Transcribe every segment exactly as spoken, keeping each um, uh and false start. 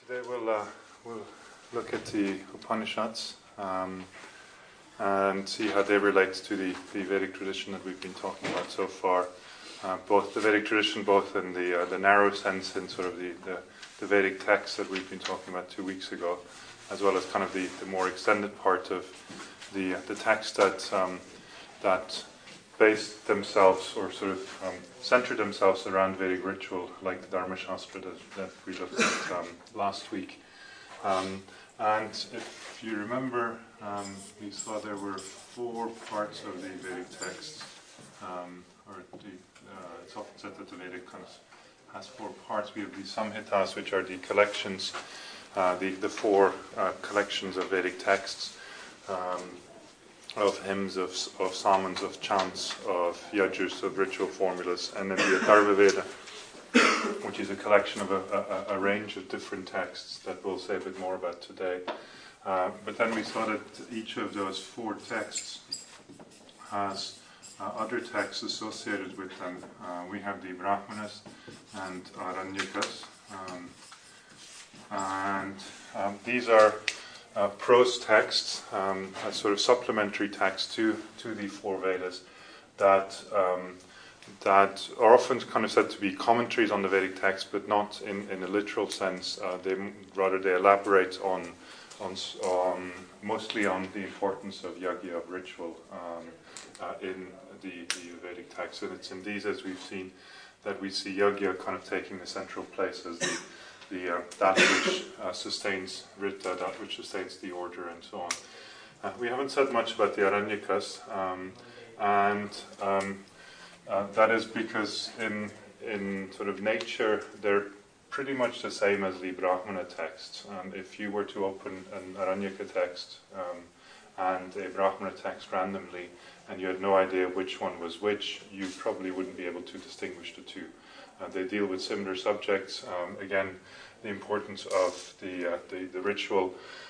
Today we'll, uh, we'll look at the Upanishads um, and see how they relate to the, the Vedic tradition that we've been talking about so far. Uh, both the Vedic tradition, both in the uh, the narrow sense in sort of the, the, the Vedic texts that we've been talking about two weeks ago, as well as kind of the, the more extended part of the the text that um, that based themselves or sort of um, centered themselves around Vedic ritual, like the Dharma Shastra that, that we looked at um, last week. Um, and if you remember, um, we saw there were four parts of the Vedic text, um, or the, uh, it's often said that the Vedic kind of has four parts. We have the Samhitas, which are the collections, uh, the, the four uh, collections of Vedic texts, um, of hymns, of, of sermons, of chants, of yajus, of ritual formulas, and then the Atharva Veda, which is a collection of a, a, a range of different texts that we'll say a bit more about today. Uh, but then we saw that each of those four texts has uh, other texts associated with them. Uh, we have the Brahmanas and Aranyakas, um, and um, these are Uh, prose texts, um, a sort of supplementary text to, to the four Vedas that um, that are often kind of said to be commentaries on the Vedic text, but not in, in a literal sense. Uh, they rather they elaborate on on um, mostly on the importance of yajna, of ritual, um, uh, in the, the Vedic text, and it's in these, as we've seen, that we see yajna kind of taking the central place as the The, uh, that which uh, sustains Rita, that which sustains the order, and so on. Uh, we haven't said much about the Aranyakas, um, and um, uh, that is because in in sort of nature they're pretty much the same as the Brahmana texts. Um, if you were to open an Aranyaka text um, and a Brahmana text randomly, and you had no idea which one was which, you probably wouldn't be able to distinguish the two. Uh, they deal with similar subjects. Um, again, the importance of the uh, the, the ritual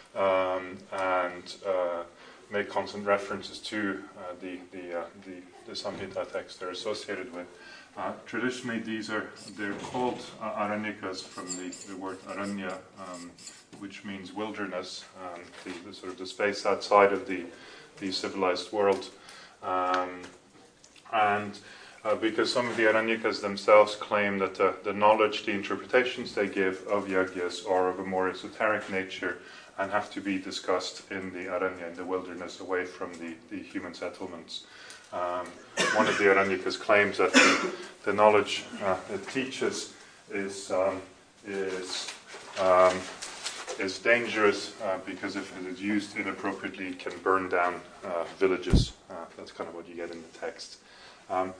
um, and uh, make constant references to uh, the the, uh, the the Samhita text they're associated with. Uh, traditionally, these are they're called uh, Aranyakas from the, the word Aranya, um, which means wilderness, um, the, the sort of the space outside of the the civilized world, um, and. Uh, because some of the Aranyakas themselves claim that the, the knowledge, the interpretations they give of yajnas are of a more esoteric nature and have to be discussed in the Aranya, in the wilderness, away from the, the human settlements. Um, one of the Aranyakas claims that the, the knowledge uh, it teaches is um, is um, is dangerous uh, because if it is used inappropriately, it can burn down uh, villages. Uh, that's kind of what you get in the text. Um,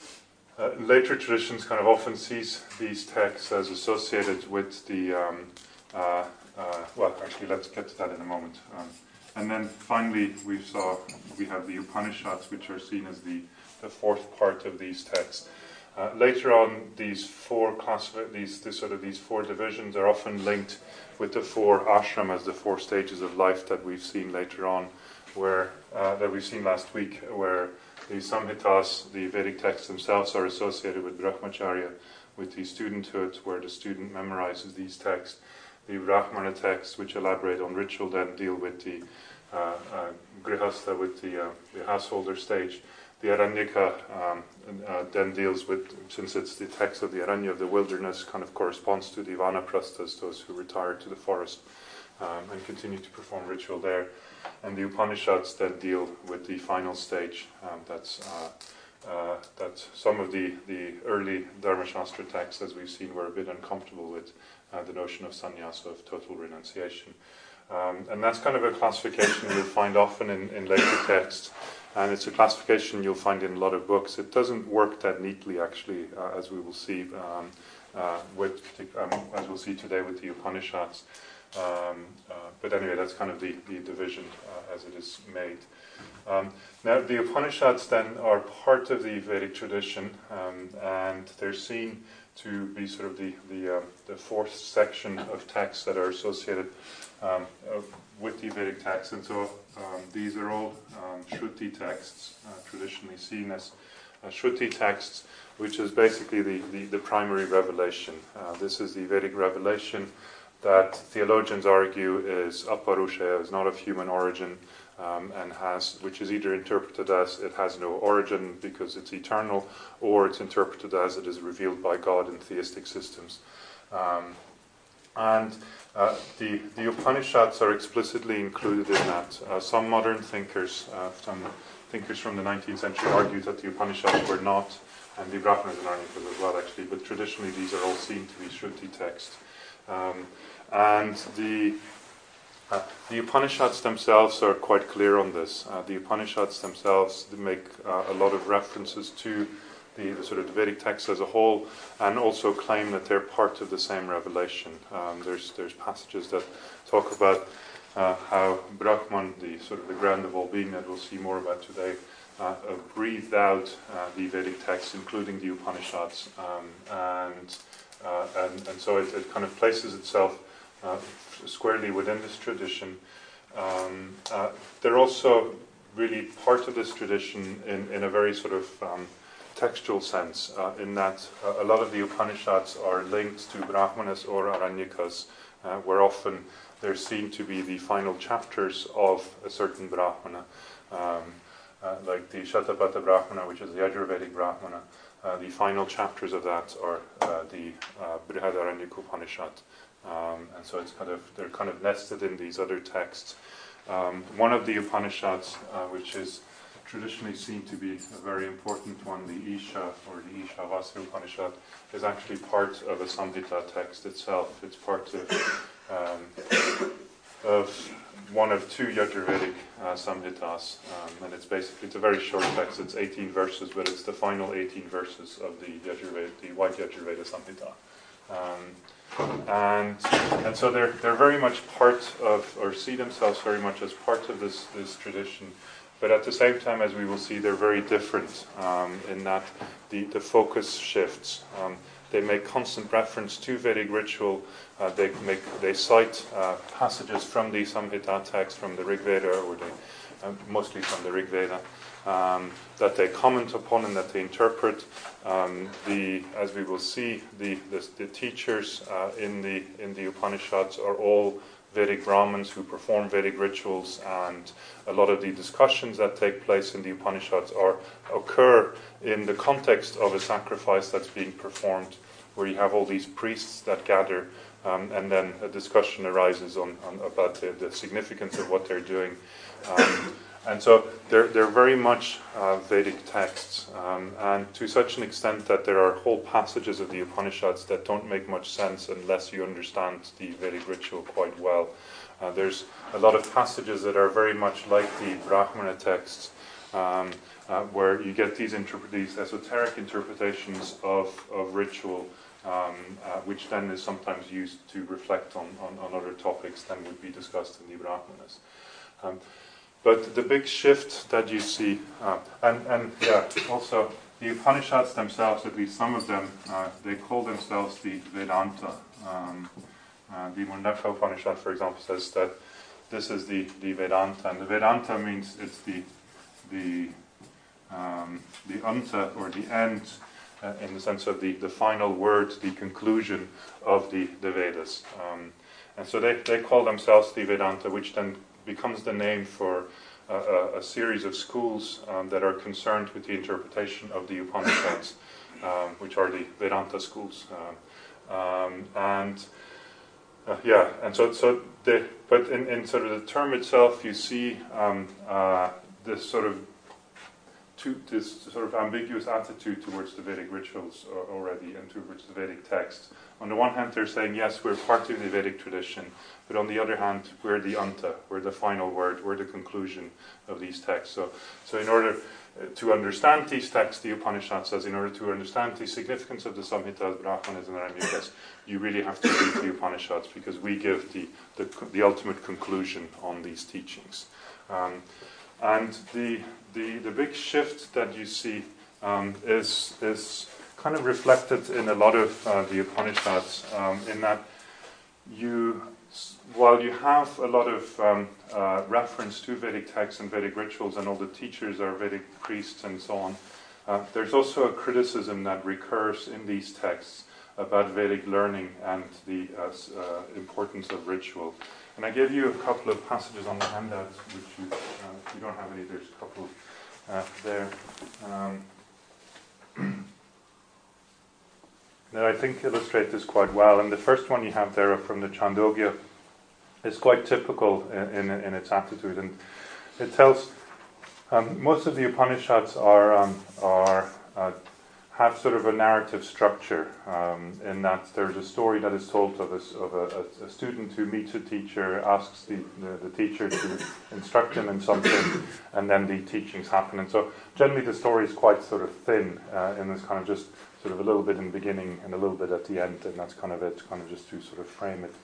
Uh, later traditions kind of often sees these texts as associated with the, um, uh, uh, well, actually, let's get to that in a moment. Um, and then finally, we saw we have the Upanishads, which are seen as the, the fourth part of these texts. Uh, later on, these four classifi- these this sort of these four divisions are often linked with the four ashramas, the four stages of life that we've seen later on, where uh, that we've seen last week, where the Samhitas, the Vedic texts themselves, are associated with Brahmacharya, with the studenthood, where the student memorizes these texts. The Brahmana texts, which elaborate on ritual, then deal with the uh, uh, Grihastha, with the, uh, the householder stage. The Aranyaka um, uh, then deals with, since it's the text of the Aranya, of the wilderness, kind of corresponds to the Vanaprasthas, those who retire to the forest um, and continue to perform ritual there. And the Upanishads then deal with the final stage. Um, that's uh, uh, that some of the, the early Dharma Shastra texts, as we've seen, were a bit uncomfortable with uh, the notion of sannyasa, of total renunciation. Um, and that's kind of a classification you'll find often in, in later texts. And it's a classification you'll find in a lot of books. It doesn't work that neatly, actually, uh, as we will see um, uh, with, um, as we'll see today with the Upanishads. Um, uh, but anyway, that's kind of the, the division uh, as it is made. Um, now, the Upanishads then are part of the Vedic tradition, um, and they're seen to be sort of the the, uh, the fourth section of texts that are associated um, uh, with the Vedic texts. And so um, these are all um, Shruti texts, uh, traditionally seen as uh, Shruti texts, which is basically the, the, the primary revelation. Uh, this is the Vedic revelation that theologians argue is aparushea, is not of human origin, um, and has, which is either interpreted as it has no origin because it's eternal, or it's interpreted as it is revealed by God in theistic systems. Um, and uh, the, the Upanishads are explicitly included in that. Uh, some modern thinkers, uh, some thinkers from the nineteenth century argued that the Upanishads were not, and the Brahmanas and Aranyakas as well actually, but traditionally these are all seen to be Shruti texts. Um, and the uh, the Upanishads themselves are quite clear on this. Uh, the Upanishads themselves make uh, a lot of references to the, the sort of the Vedic text as a whole, and also claim that they're part of the same revelation. Um, there's there's passages that talk about uh, how Brahman, the sort of the ground of all being that we'll see more about today, uh, uh, breathed out uh, the Vedic texts, including the Upanishads, um, and, uh, and and so it, it kind of places itself uh, squarely within this tradition. Um, uh, they're also really part of this tradition in, in a very sort of um, textual sense, uh, in that uh, a lot of the Upanishads are linked to Brahmanas or Aranyakas, uh, where often they're seen to be the final chapters of a certain Brahmana, um, uh, like the Shatapatha Brahmana, which is the Yajurvedic Brahmana. Uh, the final chapters of that are uh, the uh, Brihadaranyaka Upanishad, um, and so it's kind of they're kind of nested in these other texts. Um, one of the Upanishads, uh, which is traditionally seen to be a very important one, the Isha or the Ishavasya Upanishad, is actually part of a Samhita text itself. It's part of um, of one of two Yajurvedic uh, Samhitas, um, and it's basically it's a very short text. It's eighteen verses, but it's the final eighteen verses of the Yajurveda, the White Yajurveda Samhita. Um, and and so they're they're very much part of, or see themselves very much as part of this this tradition. But at the same time, as we will see, they're very different um, in that the, the focus shifts. Um, they make constant reference to Vedic ritual. Uh, they make they cite uh, passages from the Samhita text, from the Rig Veda, or they, uh, mostly from the Rig Veda, um, that they comment upon and that they interpret. Um, the as we will see, the the, the teachers uh, in the in the Upanishads are all Vedic Brahmins who perform Vedic rituals, and a lot of the discussions that take place in the Upanishads are occur in the context of a sacrifice that's being performed, where you have all these priests that gather, um, and then a discussion arises on, on about the, the significance of what they're doing. Um, and so they're they're very much uh, Vedic texts, um, and to such an extent that there are whole passages of the Upanishads that don't make much sense unless you understand the Vedic ritual quite well. Uh, there's a lot of passages that are very much like the Brahmana texts, um, uh, where you get these interpret these esoteric interpretations of of ritual, um, uh, which then is sometimes used to reflect on, on, on other topics than would be discussed in the Brahmanas. Um, But the big shift that you see, uh, and, and yeah, also the Upanishads themselves, at least some of them, uh, they call themselves the Vedanta. Um, uh, the Mundaka Upanishad, for example, says that this is the, the Vedanta, and the Vedanta means it's the the um, the anta, or the end, uh, in the sense of the, the final word, the conclusion of the, the Vedas. Um, and so they, they call themselves the Vedanta, which then becomes the name for uh, a, a series of schools um, that are concerned with the interpretation of the Upanishads, um, which are the Vedanta schools. Um, um, and uh, yeah, and so so the but in, in sort of the term itself, you see um, uh, this sort of to, this sort of ambiguous attitude towards the Vedic rituals already and towards the Vedic texts. On the one hand, they're saying, yes, we're part of the Vedic tradition, but on the other hand, we're the anta, we're the final word, we're the conclusion of these texts. So, so in order to understand these texts, the Upanishad says, in order to understand the significance of the Samhitas, Brahmanas, and Aranyakas, you really have to read the Upanishads, because we give the, the, the ultimate conclusion on these teachings. Um, and the, the the big shift that you see um, is is kind of reflected in a lot of uh, the Upanishads, um, in that you, while you have a lot of um, uh, reference to Vedic texts and Vedic rituals, and all the teachers are Vedic priests and so on, uh, there's also a criticism that recurs in these texts about Vedic learning and the uh, uh, importance of ritual. And I gave you a couple of passages on the handouts, which you, uh, if you don't have any, there's a couple uh, there. Um, that I think illustrate this quite well. And the first one you have there from the Chandogya is quite typical in, in, in its attitude. And it tells, um, most of the Upanishads are, um, are uh, have sort of a narrative structure, um, in that there's a story that is told of, a, of a, a student who meets a teacher, asks the, the, the teacher to instruct him in something, and then the teachings happen. And so generally the story is quite sort of thin, uh, and it's kind of just sort of a little bit in the beginning and a little bit at the end, and that's kind of it, kind of just to sort of frame it.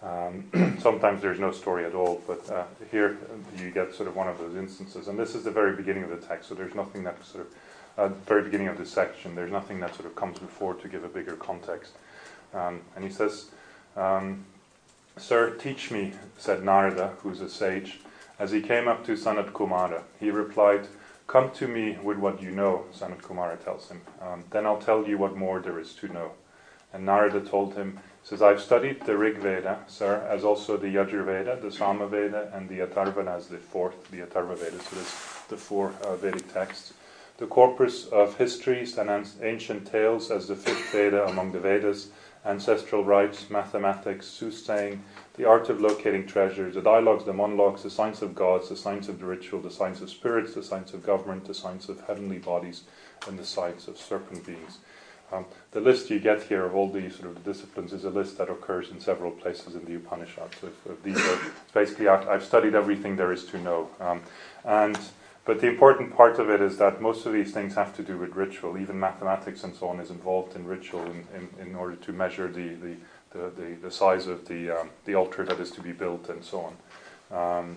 Um, sometimes there's no story at all, but uh, here you get sort of one of those instances. And this is the very beginning of the text, so there's nothing that sort of, at the very beginning of this section, there's nothing that sort of comes before to give a bigger context. Um, and he says, um, Sir, teach me, said Narada, who's a sage, as he came up to Sanat Kumara. He replied, come to me with what you know, Sanat Kumara tells him. Um, then I'll tell you what more there is to know. And Narada told him, says, I've studied the Rig Veda, sir, as also the Yajur Veda, the Sama Veda, and the Atharvana as the fourth, the Atharva Veda, so there's the four uh, Vedic texts. The corpus of histories and an- ancient tales as the fifth Veda among the Vedas, ancestral rites, mathematics, soothsaying, the art of locating treasures, the dialogues, the monologues, the science of gods, the science of the ritual, the science of spirits, the science of government, the science of heavenly bodies, and the science of serpent beings. Um, the list you get here of all these sort of the disciplines is a list that occurs in several places in the Upanishads. So if, if these are basically, I've, I've studied everything there is to know. Um, and But the important part of it is that most of these things have to do with ritual. Even mathematics and so on is involved in ritual in, in, in order to measure the, the, the, the, the size of the, um, the altar that is to be built and so on. Um,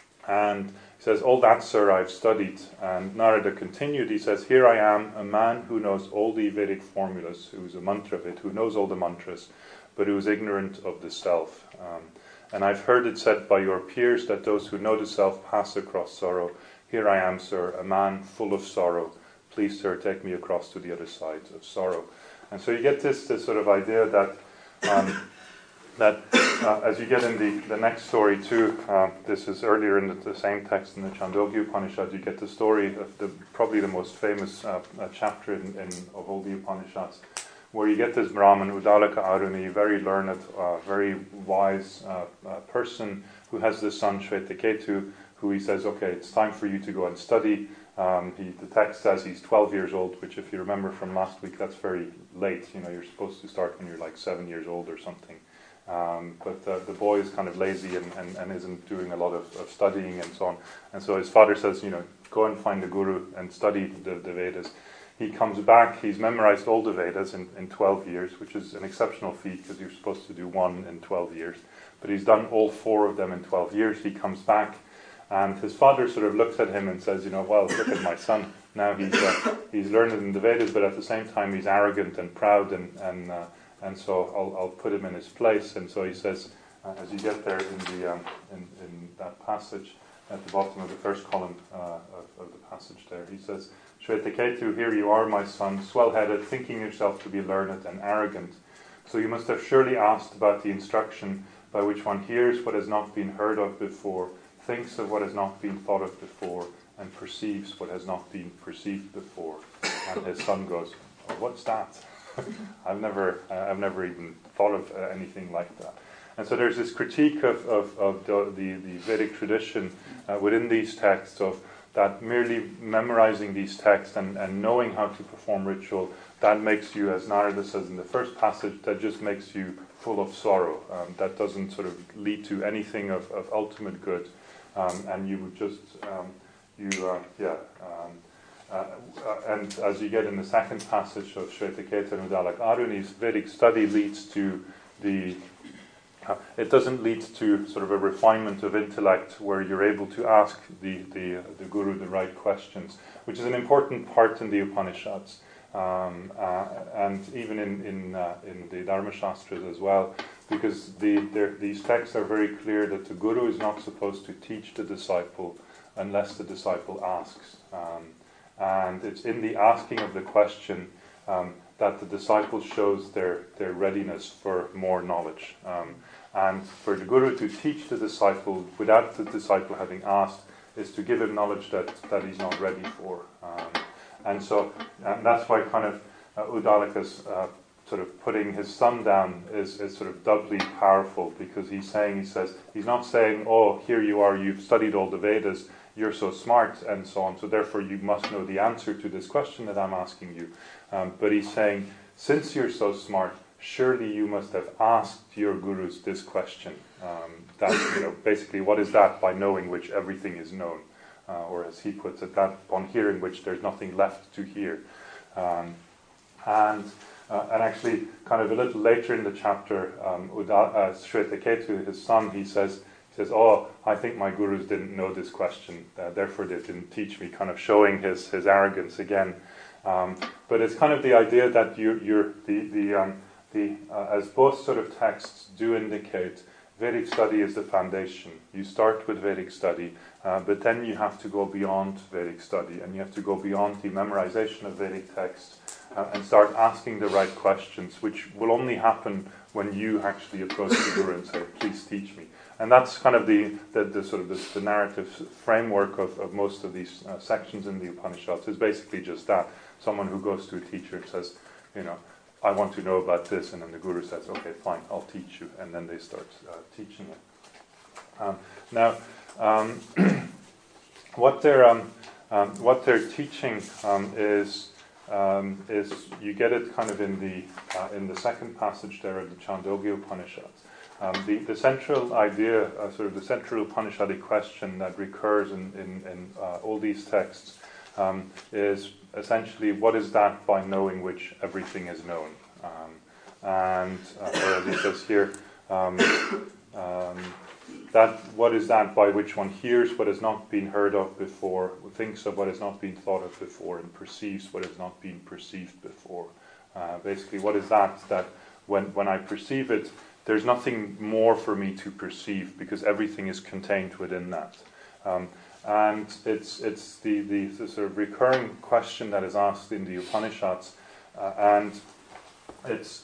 and he says, all that, sir, I've studied. And Narada continued, he says, here I am, a man who knows all the Vedic formulas, who's a mantravid, who knows all the mantras, but who is ignorant of the self. Um, and I've heard it said by your peers that those who know the self pass across sorrow. Here I am, sir, a man full of sorrow. Please, sir, take me across to the other side of sorrow. And so you get this, this sort of idea that um, that uh, as you get in the, the next story too, uh, this is earlier in the, the same text in the Chandogya Upanishad, you get the story of the probably the most famous uh, uh, chapter in, in, of all the Upanishads, where you get this Brahmin, Udalaka Aruni, very learned, uh, very wise uh, uh, person who has this son Shvetaketu, who he says, okay, it's time for you to go and study. Um, he, the text says he's twelve years old, which if you remember from last week, that's very late. You know, you're supposed to start when you're like seven years old or something. Um, but uh, the boy is kind of lazy and, and, and isn't doing a lot of, of studying and so on. And so his father says, you know, go and find the guru and study the, the Vedas. He comes back, he's memorized all the Vedas in, in twelve years, which is an exceptional feat because you're supposed to do one in twelve years. But he's done all four of them in twelve years. He comes back and his father sort of looks at him and says, you know, well, look at my son. Now he's uh, he's learned in the Vedas, but at the same time he's arrogant and proud, and and uh, and so I'll I'll put him in his place. And so he says, uh, as you get there in the um, in in that passage at the bottom of the first column uh, of, of the passage there, he says, Shvetaketu, here you are, my son, swell-headed, thinking yourself to be learned and arrogant. So you must have surely asked about the instruction by which one hears what has not been heard of before, thinks of what has not been thought of before, and perceives what has not been perceived before. And his son goes, oh, what's that? I've never I've never even thought of uh, anything like that. And so there's this critique of, of, of the, the, the Vedic tradition uh, within these texts of that merely memorizing these texts and, and knowing how to perform ritual, that makes you, as Narada says in the first passage, that just makes you full of sorrow. Um, that doesn't sort of lead to anything of, of ultimate good. Um, and you would just, um, you, uh, yeah, um, uh, uh, and as you get in the second passage of Shvetaketu and Udalaka Aruni's Vedic study leads to the, uh, it doesn't lead to sort of a refinement of intellect where you're able to ask the, the, the guru the right questions, which is an important part in the Upanishads. Um, uh, and even in in, uh, in the Dharma Shastras as well, because the, these texts are very clear that the guru is not supposed to teach the disciple unless the disciple asks. Um, and it's in the asking of the question um, that the disciple shows their, their readiness for more knowledge. Um, and for the Guru to teach the disciple without the disciple having asked is to give him knowledge that, that he's not ready for. Um, and so and that's why kind of uh, Uddalaka's uh, sort of putting his son down is, is sort of doubly powerful, because he's saying, he says, he's not saying, oh, here you are, you've studied all the Vedas, you're so smart and so on, so therefore you must know the answer to this question that I'm asking you. Um, but he's saying, since you're so smart, surely you must have asked your gurus this question. Um, that, you know, basically, what is that by knowing which everything is known? Uh, or as he puts it, that upon hearing which there's nothing left to hear. Um, and uh, and actually, kind of a little later in the chapter, um, Uda, uh, Shvetaketu, his son, he says, he says, oh, I think my gurus didn't know this question, uh, therefore they didn't teach me, kind of showing his, his arrogance again. Um, but it's kind of the idea that you, you're the the um, the uh, as both sort of texts do indicate, Vedic study is the foundation. You start with Vedic study, uh, but then you have to go beyond Vedic study, and you have to go beyond the memorization of Vedic text uh, and start asking the right questions, which will only happen when you actually approach the Guru and say, please teach me. And that's kind of the, the, the sort of the, the narrative framework of, of most of these uh, sections in the Upanishads, is basically just that. Someone who goes to a teacher and says, you know, I want to know about this, and then the Guru says, okay, fine, I'll teach you, and then they start uh, teaching it. Um, now, um, what they're um, um, what they're teaching um, is um, is you get it kind of in the uh, in the second passage there of the Chandogya Upanishads. Um, the, the central idea, uh, sort of the central Upanishadic question that recurs in in, in uh, all these texts um, is essentially, what is that by knowing which everything is known? Um, and uh, or as it says here, um, um, that what is that by which one hears what has not been heard of before, thinks of what has not been thought of before, and perceives what has not been perceived before. Uh, basically, what is that that when when I perceive it, there's nothing more for me to perceive, because everything is contained within that. Um, And it's it's the, the, the sort of recurring question that is asked in the Upanishads, uh, and it's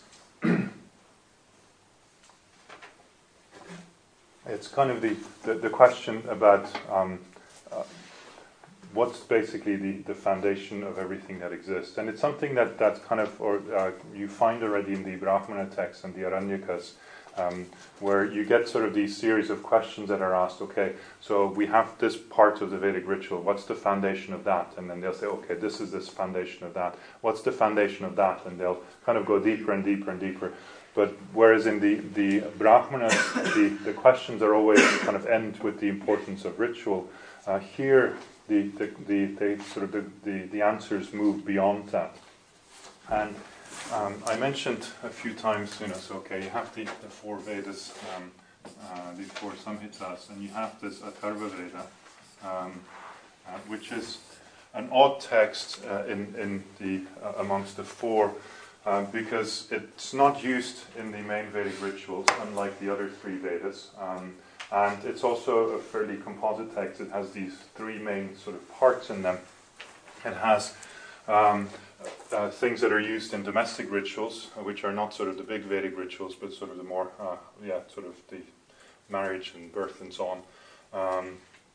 it's kind of the, the, the question about um, uh, what's basically the, the foundation of everything that exists. And it's something that, that's kind of, or uh, you find already in the Brahmana texts and the Aranyakas, Um, where you get sort of these series of questions that are asked. Okay, so we have this part of the Vedic ritual, what's the foundation of that? And then they'll say, okay, this is this foundation of that. What's the foundation of that? And they'll kind of go deeper and deeper and deeper. But whereas in the, the Brahmanas, the, the questions are always kind of end with the importance of ritual, uh, here the, the, the, the sort of the, the, the answers move beyond that. And Um, I mentioned a few times, you know, so okay, you have the, the four Vedas, um, uh, the four Samhitas, and you have this Atharva Veda, um, uh, which is an odd text uh, in in the uh, amongst the four, uh, because it's not used in the main Vedic rituals, unlike the other three Vedas, um, and it's also a fairly composite text. It has these three main sort of parts in them. It has Um, Uh, things that are used in domestic rituals, uh, which are not sort of the big Vedic rituals, but sort of the more, uh, yeah, sort of the marriage and birth and so on. Um,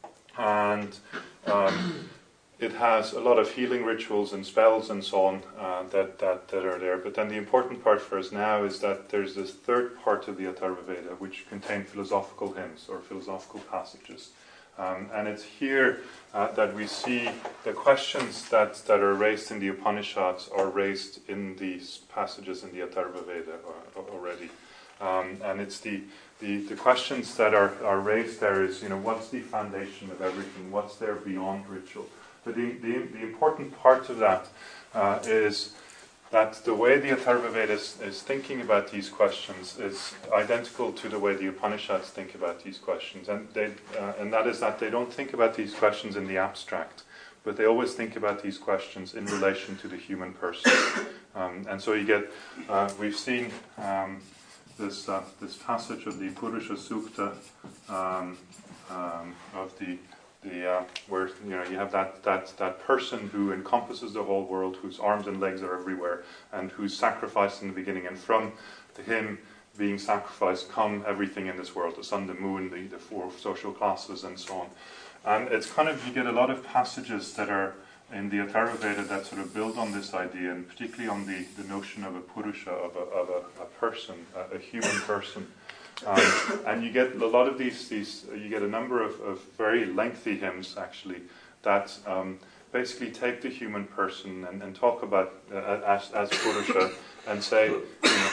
and um, it has a lot of healing rituals and spells and so on uh, that, that, that are there. But then the important part for us now is that there's this third part of the Atharva Veda, which contain philosophical hymns or philosophical passages. Um, and it's here uh, that we see the questions that, that are raised in the Upanishads are raised in these passages in the Atharva Veda uh, already. Um, and it's the, the, the questions that are, are raised there is, you know, what's the foundation of everything? What's there beyond ritual? But the, the, the important part of that uh, is that the way the Atharva Veda is, is thinking about these questions is identical to the way the Upanishads think about these questions. And, they, uh, and that is that they don't think about these questions in the abstract, but they always think about these questions in relation to the human person. Um, and so you get, uh, we've seen um, this uh, this passage of the Purusha Sukta um, um, of the the uh, where you know you have that that that person who encompasses the whole world, whose arms and legs are everywhere, and who's sacrificed in the beginning, and from the him being sacrificed come everything in this world: the sun, the moon, the, the four social classes, and so on. And it's kind of, you get a lot of passages that are in the Atharvaveda that sort of build on this idea, and particularly on the, the notion of a purusha, of a, of a, a person, a, a human person. Um, and you get a lot of these, these you get a number of, of very lengthy hymns, actually, that um, basically take the human person and, and talk about uh, as, as purusha, and say, you know,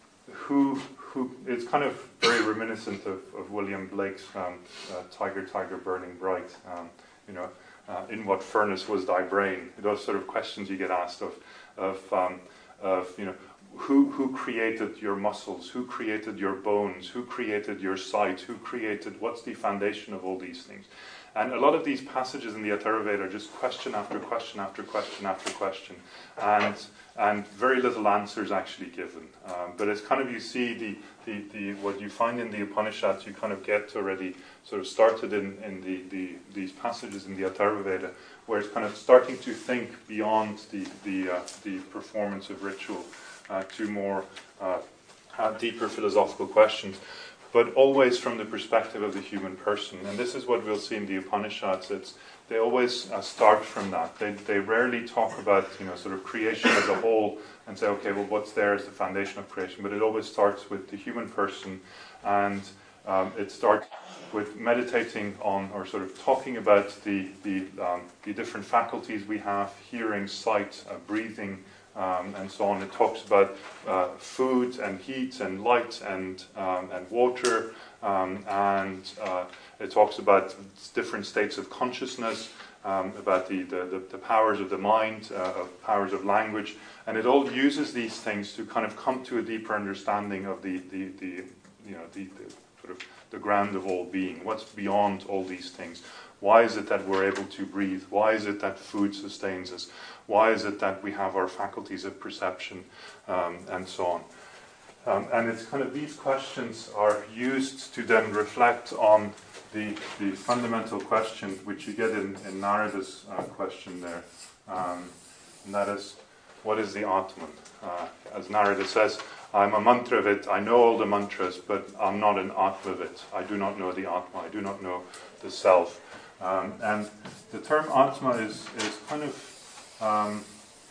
who, who, it's kind of very reminiscent of, of William Blake's um, uh, Tiger, Tiger, Burning Bright, um, you know, uh, in what furnace was thy brain? Those sort of questions you get asked of, of, um, of you know, who, who created your muscles? Who created your bones? Who created your sight? Who created, what's the foundation of all these things? And a lot of these passages in the Atharvaveda are just question after question after question after question, and and very little answers actually given. Um, but it's kind of, you see the, the, the what you find in the Upanishads, you kind of get already sort of started in, in the, the these passages in the Atharvaveda, where it's kind of starting to think beyond the the uh, the performance of ritual uh, to more uh, uh, deeper philosophical questions, but always from the perspective of the human person. And this is what we'll see in the Upanishads. It's, they always uh, start from that. They they rarely talk about, you know, sort of creation as a whole and say, okay, well, what's there is the foundation of creation. But it always starts with the human person, and um, it starts with meditating on, or sort of talking about the the, um, the different faculties we have: hearing, sight, uh, breathing, Um, and so on. It talks about uh, food and heat and light and um, and water, um, and uh, it talks about different states of consciousness, um, about the, the, the, the powers of the mind, uh, of powers of language, and it all uses these things to kind of come to a deeper understanding of the, the, the you know the, the sort of the ground of all being. What's beyond all these things? Why is it that we're able to breathe? Why is it that food sustains us? Why is it that we have our faculties of perception, um, and so on? Um, and it's kind of, these questions are used to then reflect on the, the fundamental question which you get in, in Narada's uh, question there. Um, and that is, what is the Atman? Uh, as Narada says, I'm a mantravit, I know all the mantras, but I'm not an Atmavit. I do not know the Atma, I do not know the self. Um, and the term Atma is, is kind of um,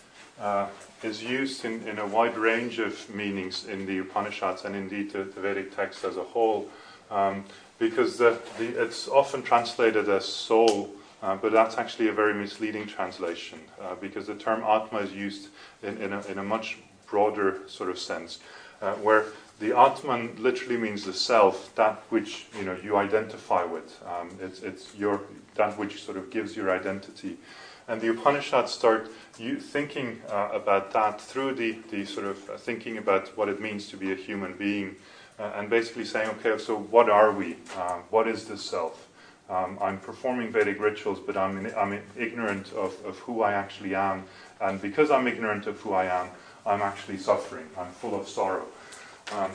uh, is used in, in a wide range of meanings in the Upanishads, and indeed the, the Vedic text as a whole, um, because the, the, it's often translated as soul, uh, but that's actually a very misleading translation, uh, because the term Atma is used in, in, a, in a much broader sort of sense, uh, where the Atman literally means the self, that which, you know, you identify with. Um, it's it's your that which sort of gives your identity. And the Upanishads start you thinking uh, about that through the, the sort of uh, thinking about what it means to be a human being, uh, and basically saying, okay, so what are we? Uh, what is the self? Um, I'm performing Vedic rituals, but I'm I'm ignorant of, of who I actually am, and because I'm ignorant of who I am, I'm actually suffering. I'm full of sorrow. Um,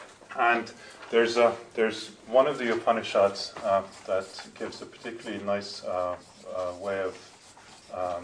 and there's a there's one of the Upanishads uh, that gives a particularly nice uh, uh, way of um,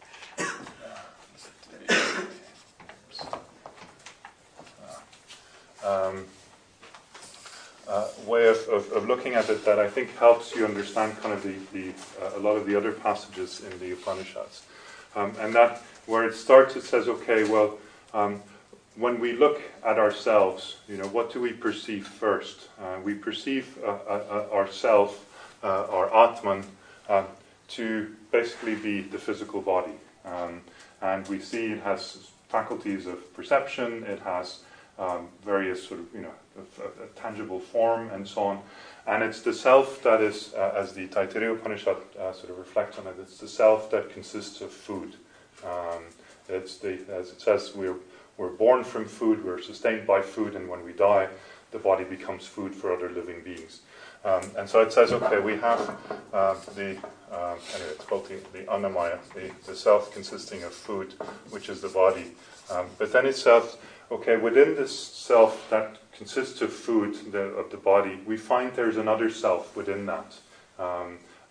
um, uh, way of, of, of looking at it that I think helps you understand kind of the, the uh, a lot of the other passages in the Upanishads. Um, and that where it starts, it says, okay, well. Um, When we look at ourselves, you know, what do we perceive first? Uh, we perceive uh, uh, ourself, uh, our Atman, uh, to basically be the physical body. Um, and we see it has faculties of perception, it has um, various sort of, you know, a, a tangible form and so on. And it's the self that is, uh, as the Taittiriya Upanishad uh, sort of reflects on it, it's the self that consists of food. Um, it's the, as it says, we're We're born from food, we're sustained by food, and when we die, the body becomes food for other living beings. Um, and so it says, okay, we have uh, the, uh, anyway, it's called the, the Annamaya, the, the self consisting of food, which is the body. Um, but then it says, okay, within this self that consists of food, the, of the body, we find there's another self within that. Um,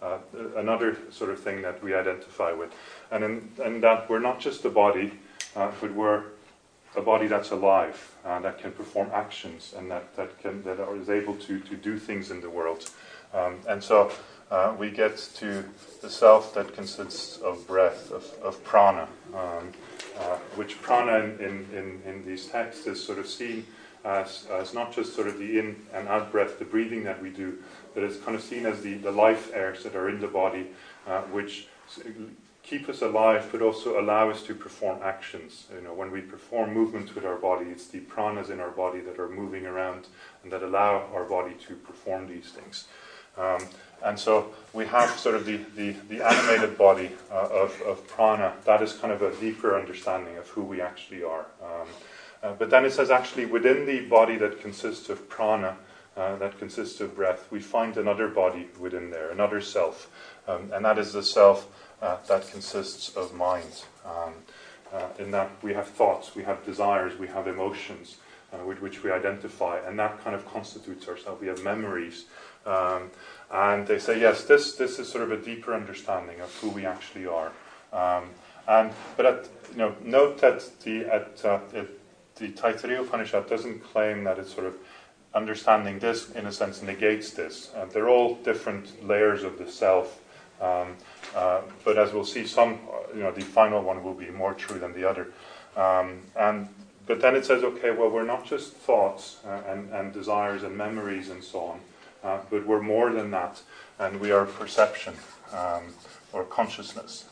uh, another sort of thing that we identify with. And in, in that we're not just a body, uh, but we're a body that's alive, uh, that can perform actions, and that, that, can, that is able to, to do things in the world. Um, and so uh, we get to the self that consists of breath, of, of prana, um, uh, which prana in, in, in, in these texts is sort of seen as, as not just sort of the in and out breath, the breathing that we do, but it's kind of seen as the, the life airs that are in the body, uh, which keep us alive, but also allow us to perform actions. You know, when we perform movements with our body, it's the pranas in our body that are moving around and that allow our body to perform these things. Um, and so we have sort of the, the, the animated body uh, of, of prana. That is kind of a deeper understanding of who we actually are. Um, uh, but then it says actually within the body that consists of prana, uh, that consists of breath, we find another body within there, another self. Um, and that is the self uh, that consists of mind. Um, uh, in that we have thoughts, we have desires, we have emotions uh, with which we identify, and that kind of constitutes ourselves. We have memories. Um, and they say, yes, this this is sort of a deeper understanding of who we actually are. Um, and but at, you know, note that the at uh, it, the Taittiriya Upanishad doesn't claim that it's sort of understanding this in a sense negates this. Uh, they're all different layers of the self. Um, uh, but as we'll see, some you know the final one will be more true than the other. Um, and but then it says, okay, well, we're not just thoughts uh, and and desires and memories and so on. Uh, but we're more than that, and we are perception um, or consciousness,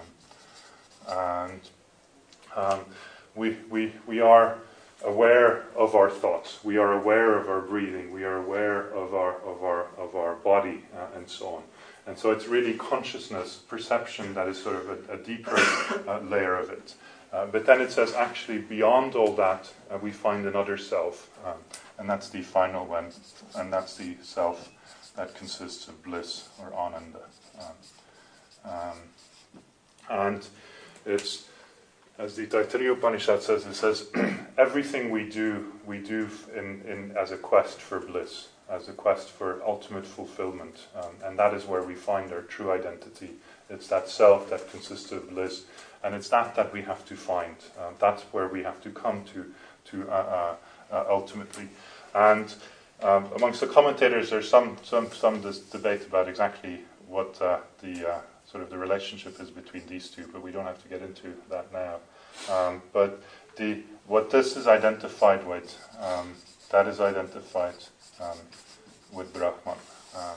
um, and um, we we we are aware of our thoughts. We are aware of our breathing. We are aware of our of our of our body, uh, and so on. And so it's really consciousness, perception that is sort of a, a deeper uh, layer of it. Uh, but then it says, actually, beyond all that, uh, we find another self, um, and that's the final one, and that's the self that consists of bliss or ananda. Um, um, and it's, as the Taittiriya Upanishad says, it says, everything we do, we do in, in as a quest for bliss, as a quest for ultimate fulfillment, um, and that is where we find our true identity. It's that self that consists of bliss. And it's that that we have to find. Uh, that's where we have to come to, to uh, uh, uh, ultimately. And um, amongst the commentators, there's some some some dis- debate about exactly what uh, the uh, sort of the relationship is between these two. But we don't have to get into that now. Um, but the what this is identified with, um, that is identified um, with Brahman, um,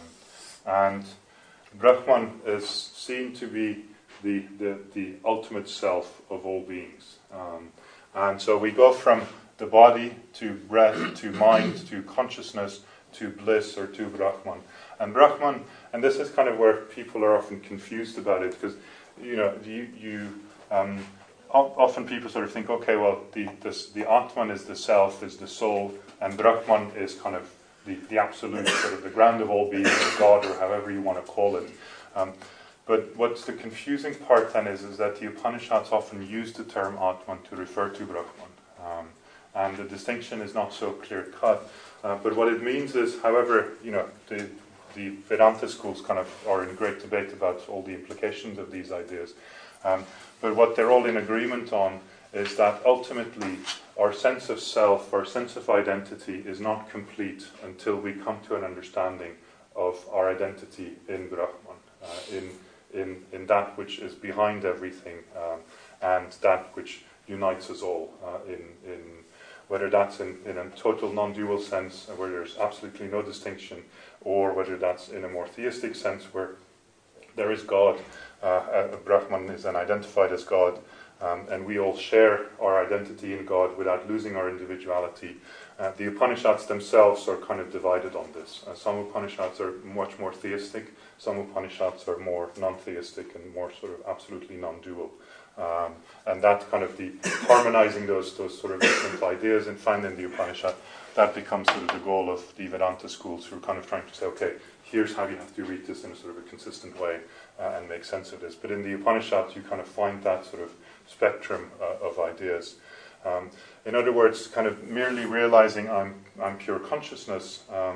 and Brahman is seen to be The, the, the ultimate self of all beings. Um, and so we go from the body to breath, to mind, to consciousness, to bliss, or to Brahman. And Brahman, and this is kind of where people are often confused about it, because, you know, you, you um, often people sort of think, okay, well, the, this, the Atman is the self, is the soul, and Brahman is kind of the, the absolute, sort of the ground of all being, or God, or however you want to call it. Um, But what's the confusing part then is, is that the Upanishads often use the term Atman to refer to Brahman. Um, and the distinction is not so clear-cut. Uh, but what it means is, however, you know, the, the Vedanta schools kind of are in great debate about all the implications of these ideas. Um, but what they're all in agreement on is that ultimately our sense of self, our sense of identity is not complete until we come to an understanding of our identity in Brahman, uh, in In, in that which is behind everything, um, and that which unites us all, uh, in, in whether that's in, in a total non-dual sense, where there's absolutely no distinction, or whether that's in a more theistic sense, where there is God, uh, uh, Brahman is then identified as God, um, and we all share our identity in God without losing our individuality. Uh, the Upanishads themselves are kind of divided on this. Uh, some Upanishads are much more theistic, some Upanishads are more non-theistic and more sort of absolutely non-dual. Um, and that kind of the harmonizing those those sort of different ideas and finding the Upanishad, that becomes sort of the goal of the Vedanta schools, who are kind of trying to say, okay, here's how you have to read this in a sort of a consistent way uh, and make sense of this. But in the Upanishads, you kind of find that sort of spectrum uh, of ideas. Um, in other words, kind of merely realizing I'm I'm pure consciousness um,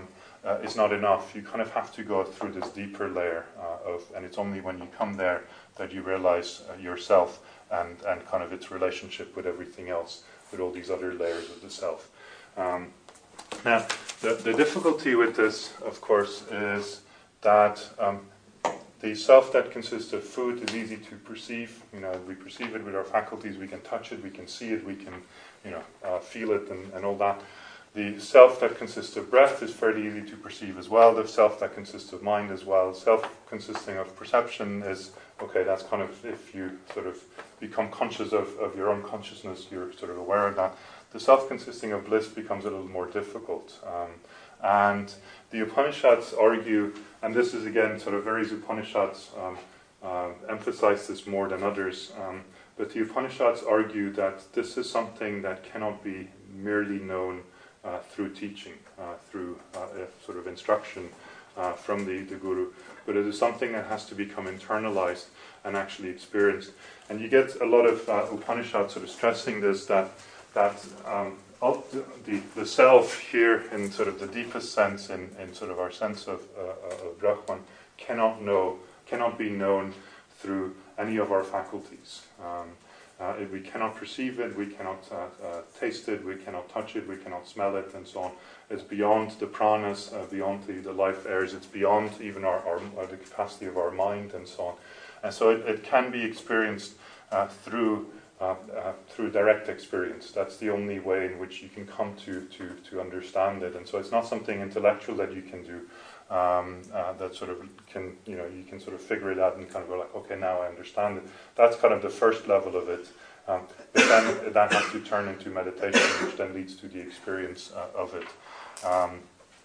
uh, is not enough. You kind of have to go through this deeper layer uh, of, and it's only when you come there that you realize uh, yourself and, and kind of its relationship with everything else, with all these other layers of the self. Um, now, the, the difficulty with this, of course, is that um, the self that consists of food is easy to perceive. You know, we perceive it with our faculties. We can touch it. We can see it. We can, you know, uh, feel it, and, and all that. The self that consists of breath is fairly easy to perceive as well. The self that consists of mind as well. Self consisting of perception is, okay, that's kind of, if you sort of become conscious of, of your own consciousness, you're sort of aware of that. The self consisting of bliss becomes a little more difficult. Um, and the Upanishads argue, and this is again sort of various Upanishads um, uh, emphasize this more than others, um, but the Upanishads argue that this is something that cannot be merely known uh, through teaching, uh, through uh, sort of instruction uh, from the, the Guru, but it is something that has to become internalized and actually experienced. And you get a lot of uh, Upanishads sort of stressing this, that that um, the, the self here in sort of the deepest sense, in, in sort of our sense of, uh, of Brahman, cannot know, cannot be known through any of our faculties. Um, uh, if we cannot perceive it, we cannot uh, uh, taste it, we cannot touch it, we cannot smell it, and so on. It's beyond the pranas, uh, beyond the, the life airs, it's beyond even our, our uh, the capacity of our mind, and so on. And so it, it can be experienced uh, through Uh, uh, through direct experience. That's the only way in which you can come to, to, to understand it. And so it's not something intellectual that you can do, um, uh, that sort of can, you know, you can sort of figure it out and kind of go like, okay, now I understand it. That's kind of the first level of it. Um, but then that has to turn into meditation, which then leads to the experience uh, of it. Um,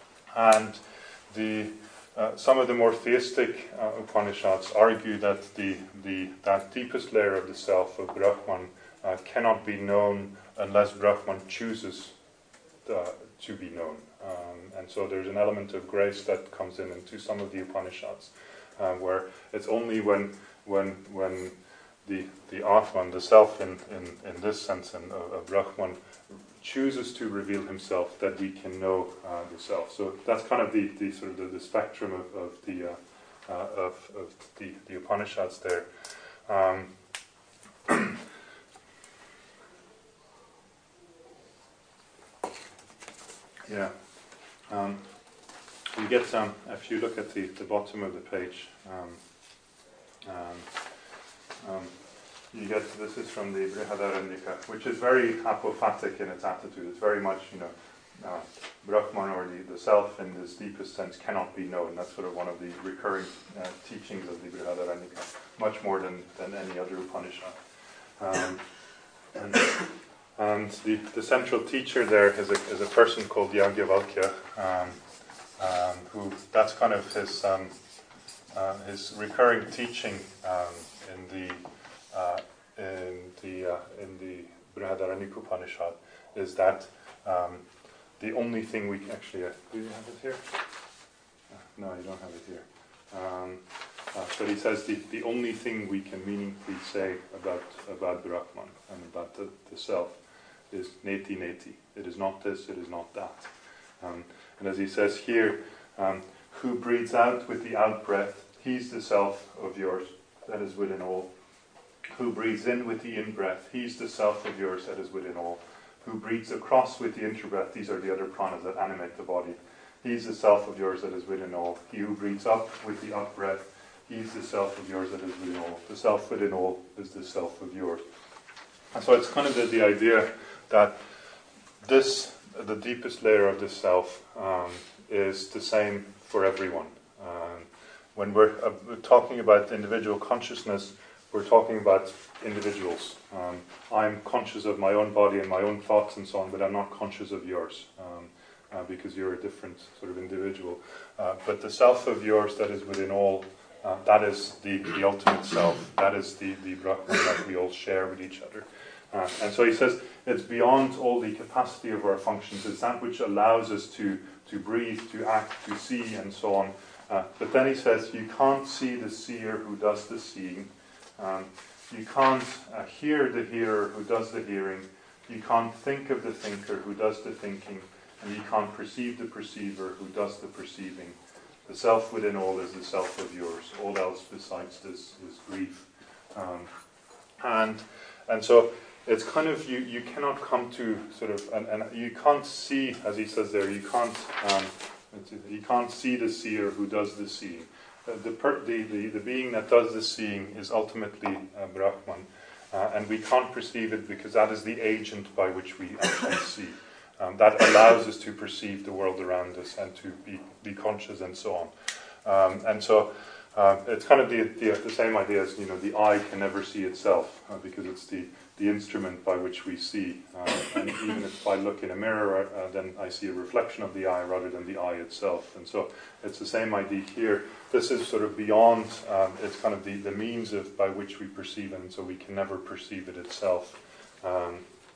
and the Uh, some of the more theistic uh, Upanishads argue that the, the that deepest layer of the self of Brahman uh, cannot be known unless Brahman chooses uh, to be known. Um, and so there's an element of grace that comes in into some of the Upanishads, uh, where it's only when when when the the Atman, the self in, in, in this sense, in, of, of Brahman, chooses to reveal himself, that we can know uh, the self. So that's kind of the, the sort of the, the spectrum of, of the uh, uh, of, of the, the Upanishads there. Um, yeah, um, you get um, if you look at the, the bottom of the page. Um, um, um, You get, this is from the Brihadaranyaka, which is very apophatic in its attitude. It's very much, you know, uh, Brahman, or the, the self in this deepest sense, cannot be known. That's sort of one of the recurring uh, teachings of the Brihadaranyaka, much more than, than any other Upanishad. Um, and and the, the central teacher there is a, is a person called Yajnavalkya, um, um, who, that's kind of his, um, uh, his recurring teaching um, in the Uh, in the uh, in the Brihadaranyaka Upanishad, is that um, the only thing we can actually uh, do you have it here? Uh, no, you don't have it here. Um, uh, but he says the, the only thing we can meaningfully say about about Brahman and about the, the self is neti neti. It is not this, it is not that. Um, and as he says here, um, who breathes out with the out breath, he's the self of yours that is within all. Who breathes in with the in-breath, he's the self of yours that is within all. Who breathes across with the inter-breath, these are the other pranas that animate the body. He's the self of yours that is within all. He who breathes up with the up-breath, he's the self of yours that is within all. The self within all is the self of yours. And so it's kind of the, the idea that this, the deepest layer of the self, um, is the same for everyone. Um, when we're uh, talking about individual consciousness, we're talking about individuals. Um, I'm conscious of my own body and my own thoughts and so on, but I'm not conscious of yours, um, uh, because you're a different sort of individual. Uh, but the self of yours that is within all, uh, that is the, the ultimate self. That is the, the Brahman that we all share with each other. Uh, and so he says it's beyond all the capacity of our functions. It's that which allows us to, to breathe, to act, to see, and so on. Uh, but then he says you can't see the seer who does the seeing. Um, you can't uh, hear the hearer who does the hearing. You can't think of the thinker who does the thinking. and ye can't perceive the perceiver who does the perceiving. The self within all is the self of yours. All else besides this is grief. Um, and and so it's kind of, you, you cannot come to sort of, and, and you can't see, as he says there, you can't um, you can't see the seer who does the seeing. Uh, the, per, the, the the being that does the seeing is ultimately uh, Brahman, uh, and we can't perceive it because that is the agent by which we actually see. Um, that allows us to perceive the world around us and to be, be conscious and so on. Um, and so uh, it's kind of the, the the same idea as, you know, the eye can never see itself uh, because it's the, the instrument by which we see. Um, and even if I look in a mirror, uh, then I see a reflection of the eye rather than the eye itself. And so it's the same idea here. This is sort of beyond, um, it's kind of the, the means of by which we perceive it, and so we can never perceive it itself. Um,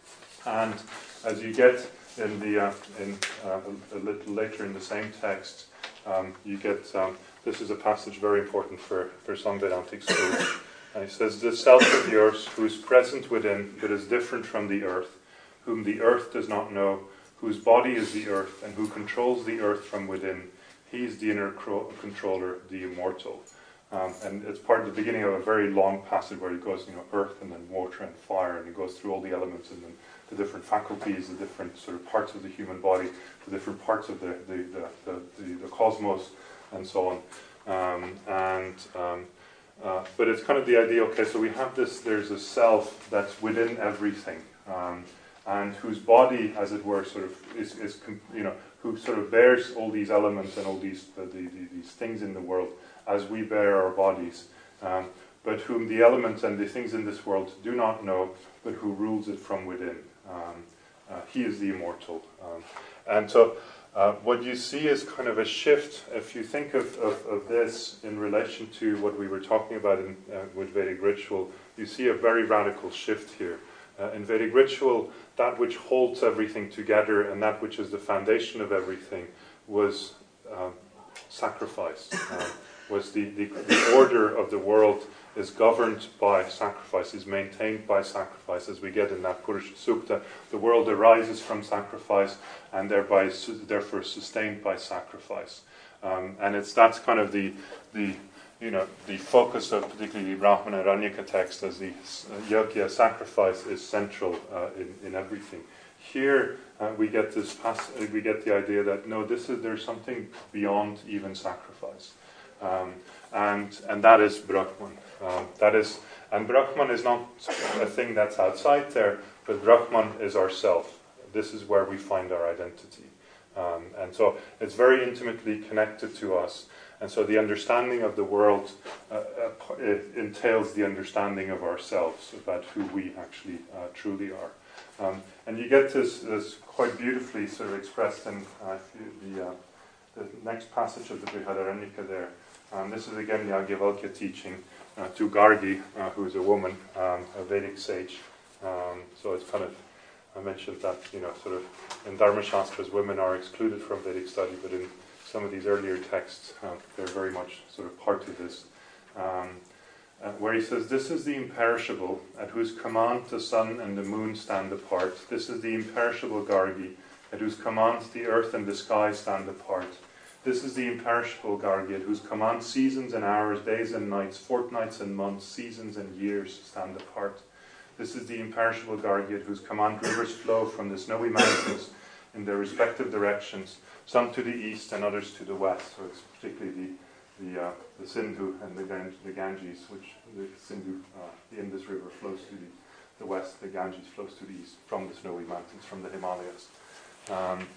and as you get in the uh, in uh, a, a little later in the same text, um, you get um, this is a passage very important for for some Vedantic schools. And he says, "The self of yours, who is present within, but is different from the earth, whom the earth does not know, whose body is the earth, and who controls the earth from within. He is the inner cro- controller, the immortal." Um, and it's part of the beginning of a very long passage where he goes, you know, earth and then water and fire, and he goes through all the elements and then the different faculties, the different sort of parts of the human body, the different parts of the the, the, the, the, the cosmos, and so on. Um, and um, uh, but it's kind of the idea. Okay, so we have this. There's a self that's within everything, um, and whose body, as it were, sort of is, is you know, who sort of bears all these elements and all these uh, the, the, these things in the world as we bear our bodies. Um, but whom the elements and the things in this world do not know, but who rules it from within. Um, uh, he is the immortal. Um, and so uh, what you see is kind of a shift. If you think of, of, of this in relation to what we were talking about in, uh, with Vedic ritual, you see a very radical shift here. Uh, in Vedic ritual, that which holds everything together and that which is the foundation of everything was um, sacrifice. Uh, was the, the, the order of the world is governed by sacrifice, is maintained by sacrifice, as we get in that Purusha Sukta. The world arises from sacrifice and thereby, therefore sustained by sacrifice. Um, and it's that's kind of the the you know the focus of particularly the Brahmana Aranyaka text, as the uh, yogya sacrifice is central uh, in, in everything. Here uh, we get this pass- we get the idea that no, this is there's something beyond even sacrifice. Um, and and that is Brahman. Um, that is, and Brahman is not a thing that's outside there, but Brahman is ourself. This is where we find our identity, um, and so it's very intimately connected to us. And so the understanding of the world uh, uh, it entails the understanding of ourselves, about who we actually uh, truly are. Um, and you get this, this quite beautifully sort of expressed in uh, the uh, the next passage of the Brihadaranyaka there. Um, this is again the Yajnavalkya teaching uh, to Gargi, uh, who is a woman, um, a Vedic sage. Um, so it's kind of, I mentioned that, you know, sort of in Dharma Shastras, women are excluded from Vedic study, but in some of these earlier texts, uh, they're very much sort of part of this. Um, uh, where he says, "This is the imperishable, at whose command the sun and the moon stand apart. This is the imperishable Gargi, at whose command the earth and the sky stand apart. This is the imperishable Gargi, at whose command seasons and hours, days and nights, fortnights and months, seasons and years stand apart. This is the imperishable Gargi, at whose command rivers flow from the snowy mountains in their respective directions, some to the east and others to the west." So it's particularly the the, uh, the Sindhu and the, Gan- the Ganges, which the Sindhu, uh, the Indus River, flows to the, the west, the Ganges flows to the east from the snowy mountains, from the Himalayas. Um,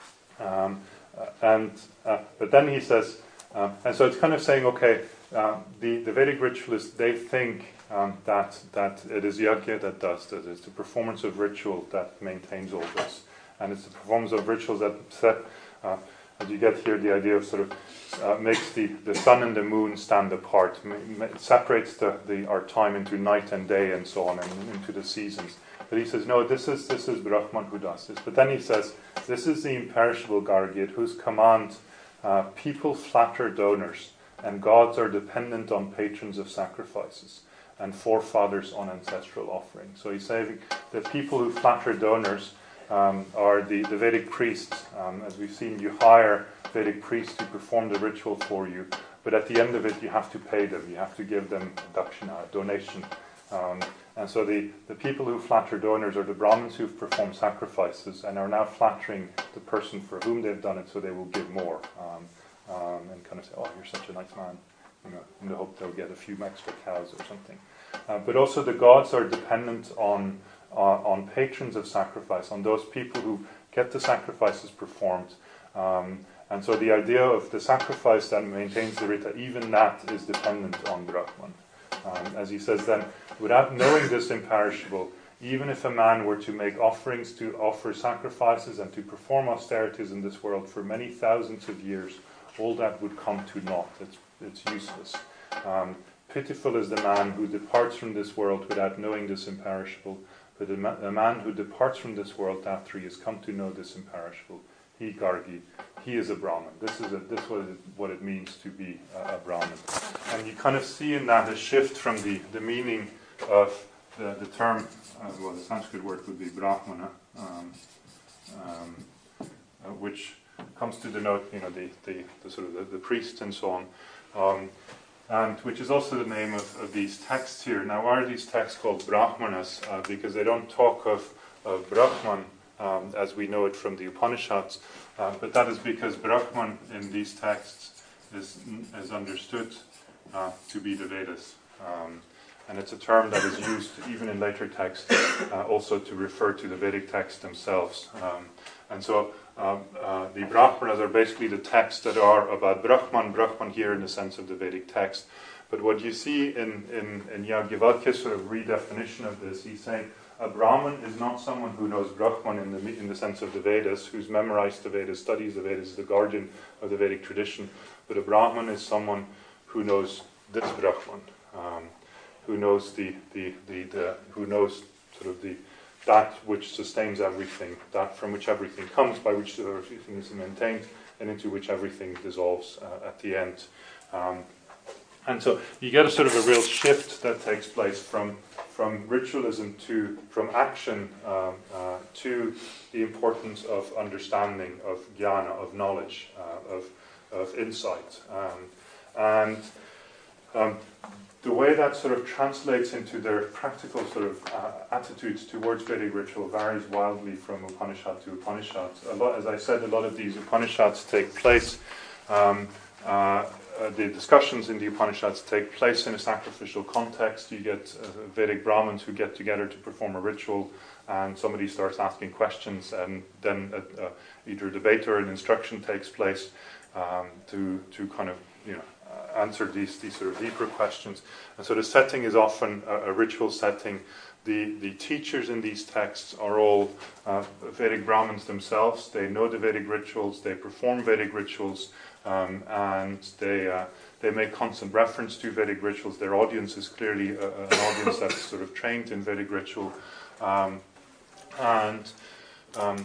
um, uh, and uh, but then he says, um, and so it's kind of saying, okay, uh, the, the Vedic ritualists, they think um, that that it is yajna that does this. It's the performance of ritual that maintains all this. And it's the performance of rituals that set, uh, as you get here, the idea of sort of uh, makes the, the sun and the moon stand apart. It separates the, the our time into night and day and so on, and into the seasons. But he says, no, this is this is Brahman who does this. But then he says, this is the imperishable Gargi, at whose command uh, people flatter donors, and gods are dependent on patrons of sacrifices, and forefathers on ancestral offerings. So he's saying that people who flatter donors um, are the, the Vedic priests. Um, as we've seen, you hire Vedic priests to perform the ritual for you, but at the end of it you have to pay them, you have to give them dakshina, a donation. Um, and so the, the people who flatter donors are the Brahmins who've performed sacrifices and are now flattering the person for whom they've done it, so they will give more, um, um, and kind of say, oh, you're such a nice man, you know, in the hope they'll get a few extra cows or something. Uh, but also the gods are dependent on uh, on patrons of sacrifice, on those people who get the sacrifices performed. Um, and so the idea of the sacrifice that maintains the Rita, even that is dependent on Brahman. Um, as he says then, without knowing this imperishable, even if a man were to make offerings, to offer sacrifices and to perform austerities in this world for many thousands of years, all that would come to naught. It's, it's useless. Um, pitiful is the man who departs from this world without knowing this imperishable, but a, ma- a man who departs from this world after he has come to know this imperishable, he, Gargi, he is a Brahmin. This is a, this what it, what it means to be a, a Brahmin. And you kind of see in that a shift from the, the meaning of the, the term, uh, well, the Sanskrit word would be Brahmana, um, um, uh, which comes to denote, you know, the, the, the sort of the, the priest and so on, um, and which is also the name of, of these texts here. Now, why are these texts called Brahmanas? Uh, because they don't talk of, of Brahman um, as we know it from the Upanishads, uh, but that is because Brahman in these texts is, is understood uh, to be the Vedas. Um, and it's a term that is used even in later texts uh, also to refer to the Vedic texts themselves. Um, and so um, uh, the Brahmanas are basically the texts that are about Brahman, Brahman here in the sense of the Vedic text. But what you see in, in, in Yajnavalkya's sort of redefinition of this, he's saying a Brahman is not someone who knows Brahman in the, in the sense of the Vedas, who's memorized the Vedas, studies the Vedas, is the guardian of the Vedic tradition. But a Brahman is someone who knows this Brahman, um, who knows the, the, the, the who knows sort of the that which sustains everything, that from which everything comes, by which everything is maintained, and into which everything dissolves uh, at the end. Um, and so you get a sort of a real shift that takes place from from ritualism to, from action um, uh, to the importance of understanding, of jnana, of knowledge, uh, of, of insight. Um, and um, the way that sort of translates into their practical sort of uh, attitudes towards Vedic ritual varies wildly from Upanishad to Upanishad. A lot, as I said, a lot of these Upanishads take place, um, uh, uh, the discussions in the Upanishads take place in a sacrificial context. You get uh, Vedic Brahmins who get together to perform a ritual, and somebody starts asking questions, and then a, uh, either a debate or an instruction takes place um, to to kind of, you know, Uh, answer these these sort of deeper questions. And so the setting is often a, a ritual setting. The the teachers in these texts are all uh, Vedic Brahmins themselves. They know the Vedic rituals, they perform Vedic rituals, um, and they uh, they make constant reference to Vedic rituals. Their audience is clearly a, an audience that's sort of trained in Vedic ritual, um, and um,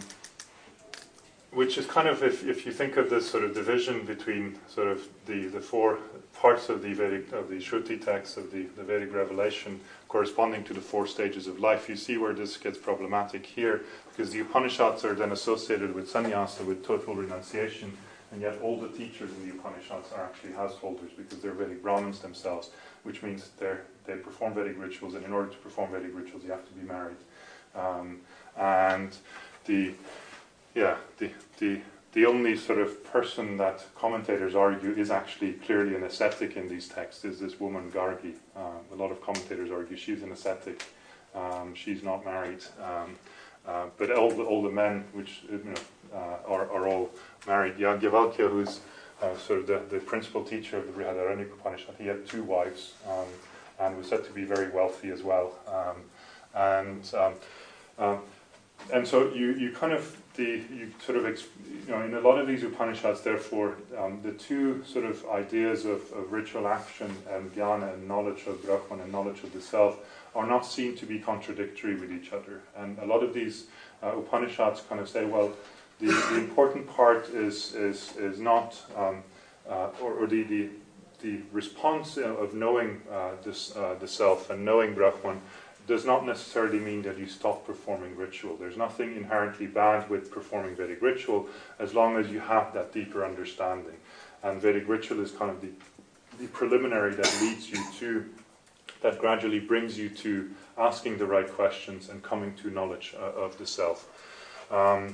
which is kind of, if if you think of this sort of division between sort of the, the four parts of the Vedic, of the Shruti text, of the, the Vedic revelation, corresponding to the four stages of life, you see where this gets problematic here, because the Upanishads are then associated with sannyasa, with total renunciation, and yet all the teachers in the Upanishads are actually householders, because they're Vedic Brahmins themselves, which means they're, they perform Vedic rituals, and in order to perform Vedic rituals you have to be married. Um, and the Yeah, the, the the only sort of person that commentators argue is actually clearly an ascetic in these texts is this woman Gargi. Um, a lot of commentators argue she's an ascetic. Um, she's not married, um, uh, but all the all the men, which you know, uh, are are all married. Yajnavalkya, who's uh, sort of the, the principal teacher of the Brihadaranyaka Upanishad, he had two wives um, and was said to be very wealthy as well. Um, and um, um, and so you you kind of The, you sort of, you know, in a lot of these Upanishads, therefore, um, the two sort of ideas of, of ritual action and jnana and knowledge of Brahman and knowledge of the self are not seen to be contradictory with each other. And a lot of these uh, Upanishads kind of say, well, the, the important part is is is not, um, uh, or, or the, the the response of knowing uh, this uh, the self and knowing Brahman does not necessarily mean that you stop performing ritual. There's nothing inherently bad with performing Vedic ritual as long as you have that deeper understanding. And Vedic ritual is kind of the, the preliminary that leads you to, that gradually brings you to asking the right questions and coming to knowledge uh, of the self. Um,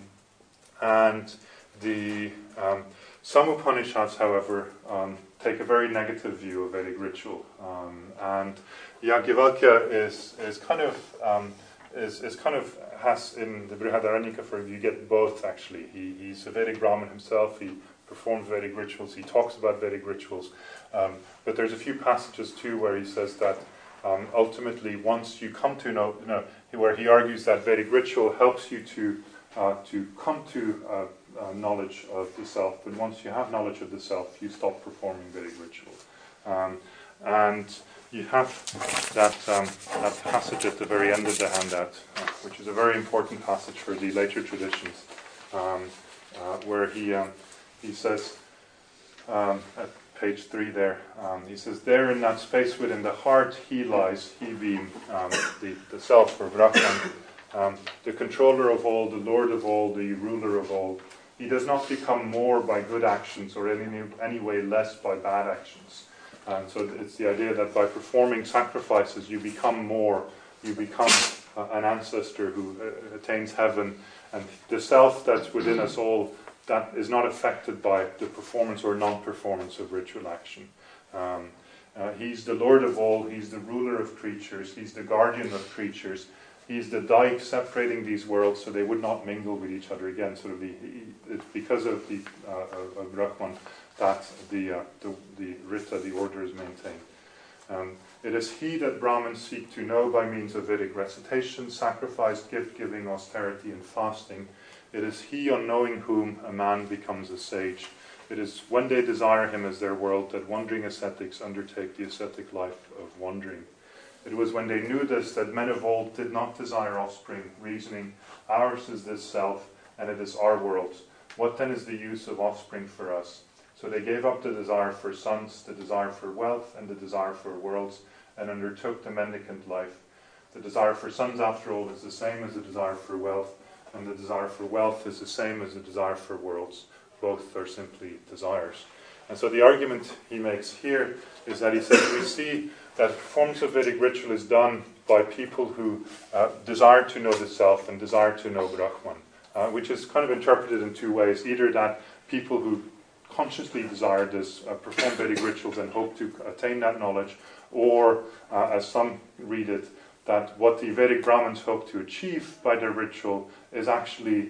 and the um, some Upanishads, however, um, take a very negative view of Vedic ritual. Um, and Yajnavalkya is is kind of um, is is kind of has in the Brihadaranyaka, for you get both actually. He he's a Vedic Brahmin himself. He performs Vedic rituals. He talks about Vedic rituals. Um, but there's a few passages too where he says that um, ultimately, once you come to know, you know, where he argues that Vedic ritual helps you to uh, to come to uh, uh, knowledge of the self. But once you have knowledge of the self, you stop performing Vedic ritual. Um, and you have that, um, that passage at the very end of the handout, uh, which is a very important passage for the later traditions, um, uh, where he um, he says, um, at page three there, um, he says, there in that space within the heart, he lies, he being um, the, the self, or Brahman, um, the controller of all, the lord of all, the ruler of all. He does not become more by good actions, or any, any way less by bad actions. And so it's the idea that by performing sacrifices, you become more, you become uh, an ancestor who uh, attains heaven, and the self that's within us all, that is not affected by the performance or non-performance of ritual action. Um, uh, he's the Lord of all, he's the ruler of creatures, he's the guardian of creatures, he's the dike separating these worlds so they would not mingle with each other again. So the, it's because of the uh, of Brahman that the, uh, the the Rita, the order, is maintained. Um, it is he that Brahmins seek to know by means of Vedic recitation, sacrifice, gift-giving, austerity, and fasting. It is he on knowing whom a man becomes a sage. It is when they desire him as their world that wandering ascetics undertake the ascetic life of wandering. It was when they knew this that men of old did not desire offspring, reasoning, ours is this self, and it is our world. What then is the use of offspring for us? So they gave up the desire for sons, the desire for wealth, and the desire for worlds, and undertook the mendicant life. The desire for sons, after all, is the same as the desire for wealth, and the desire for wealth is the same as the desire for worlds. Both are simply desires. And so the argument he makes here is that he says we see that forms of Vedic ritual is done by people who uh, desire to know the self and desire to know Brahman, uh, which is kind of interpreted in two ways. Either that people who consciously desire this uh, perform Vedic rituals and hope to attain that knowledge, or, uh, as some read it, that what the Vedic Brahmins hope to achieve by their ritual is actually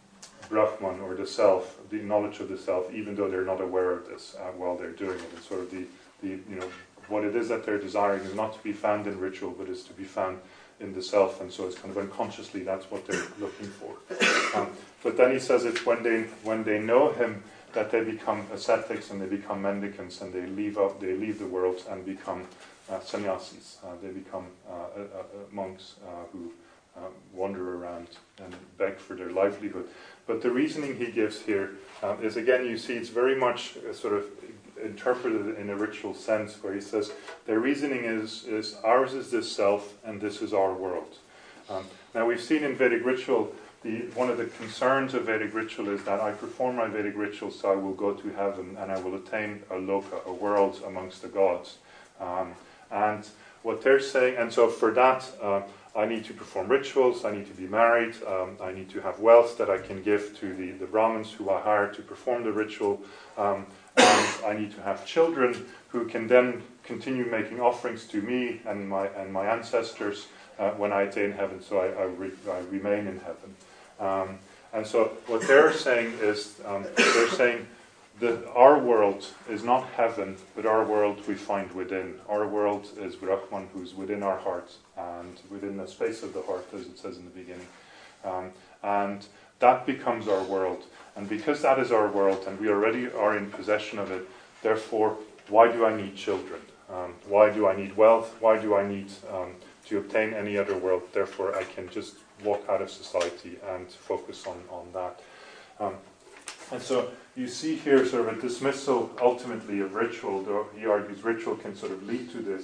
Brahman, or the self, the knowledge of the self, even though they're not aware of this uh, while they're doing it. And sort of the, the, you know, what it is that they're desiring is not to be found in ritual, but is to be found in the self, and so it's kind of unconsciously that's what they're looking for. Um, but then he says it's when they when they know him that they become ascetics and they become mendicants and they leave up, they leave the world and become uh, sannyasis. Uh, they become uh, uh, uh, monks uh, who uh, wander around and beg for their livelihood. But the reasoning he gives here uh, is, again, you see it's very much uh, sort of interpreted in a ritual sense, where he says their reasoning is, is ours is this self and this is our world. Um, now we've seen in Vedic ritual, the, one of the concerns of Vedic ritual is that I perform my Vedic ritual so I will go to heaven and I will attain a loka, a world amongst the gods. Um, and what they're saying, and so for that uh, I need to perform rituals, I need to be married, um, I need to have wealth that I can give to the, the Brahmins who I hire to perform the ritual, um, and I need to have children who can then continue making offerings to me and my and my ancestors uh, when I attain heaven, so I, I, re, I remain in heaven. Um, and so what they're saying is, um, they're saying that our world is not heaven, but our world we find within. Our world is Brahman, who's within our heart and within the space of the heart, as it says in the beginning. Um, and that becomes our world. And because that is our world and we already are in possession of it, therefore, why do I need children? Um, why do I need wealth? Why do I need um, to obtain any other world? Therefore, I can just walk out of society and focus on, on that. Um, and so you see here sort of a dismissal ultimately of ritual, though he argues ritual can sort of lead to this.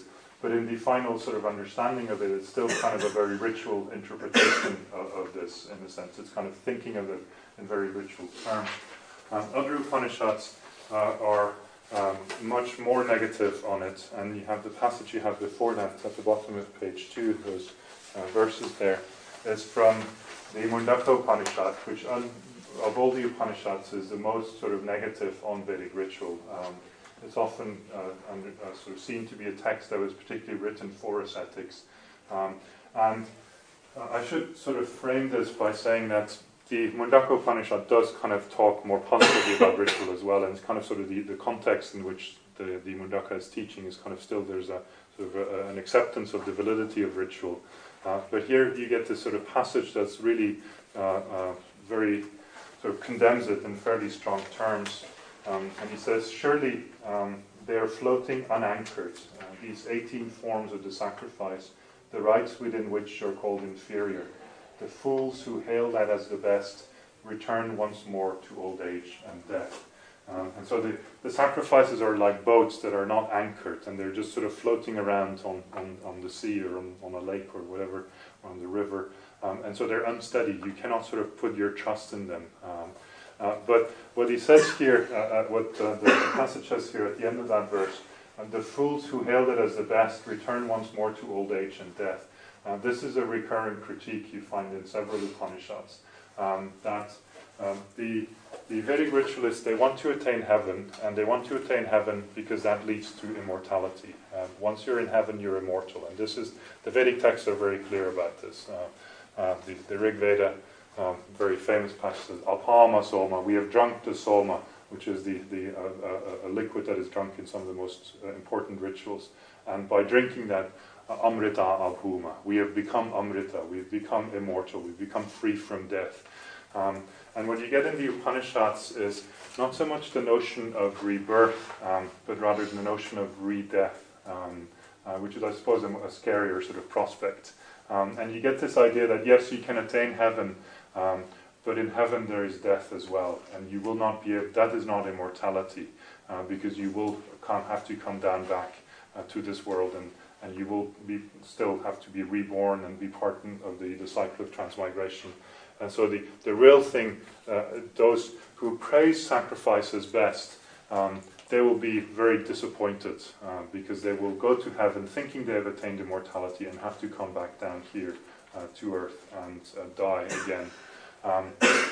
but in the final sort of understanding of it, it's still kind of a very ritual interpretation of, of this, in a sense. It's kind of thinking of it in very ritual terms. Um, other Upanishads uh, are um, much more negative on it, and you have the passage you have before that at the bottom of page two, those uh, verses there, is from the Mundaka Upanishad, which un- of all the Upanishads is the most sort of negative on Vedic ritual. Um, it's often uh, under, uh, sort of seen to be a text that was particularly written for ascetics. Um, and uh, I should sort of frame this by saying that the Mundaka Upanishad does kind of talk more positively about ritual as well, and it's kind of sort of the, the context in which the, the Mundaka is teaching is kind of still, there's a sort of a, an acceptance of the validity of ritual. Uh, but here you get this sort of passage that's really uh, uh, very, sort of condemns it in fairly strong terms. Um, and he says, surely um, they are floating unanchored, uh, these eighteen forms of the sacrifice, the rites within which are called inferior. The fools who hail that as the best return once more to old age and death. Um, and so the, the sacrifices are like boats that are not anchored, and they're just sort of floating around on, on, on the sea or on, on a lake or whatever, or on the river. Um, and so they're unsteady. You cannot sort of put your trust in them. Um, uh, but what he says here, uh, uh, what uh, the, the passage says here at the end of that verse, uh, the fools who hailed it as the best return once more to old age and death. Uh, this is a recurrent critique you find in several Upanishads, um, that um, the, the Vedic ritualists, they want to attain heaven, and they want to attain heaven because that leads to immortality. Uh, once you're in heaven, you're immortal, and this is, the Vedic texts are very clear about this. Uh, uh, the, the Rig Veda, um, very famous passage says, Alpama Soma, we have drunk the Soma, which is the, the uh, uh, a liquid that is drunk in some of the most uh, important rituals, and by drinking that, Uh, Amrita Abhuma. We have become Amrita, we've become immortal, we've become free from death. Um, and what you get in the Upanishads is not so much the notion of rebirth, um, but rather the notion of re-death, um, uh, which is, I suppose, a, a scarier sort of prospect. Um, and you get this idea that, yes, you can attain heaven, um, but in heaven there is death as well, and you will not be able, that is not immortality, uh, because you will come, have to come down back uh, to this world, and and you will be, still have to be reborn and be part of the, the cycle of transmigration. And so the, the real thing, uh, those who praise sacrifices best, um, they will be very disappointed uh, because they will go to heaven thinking they have attained immortality and have to come back down here uh, to earth and uh, die again. Um,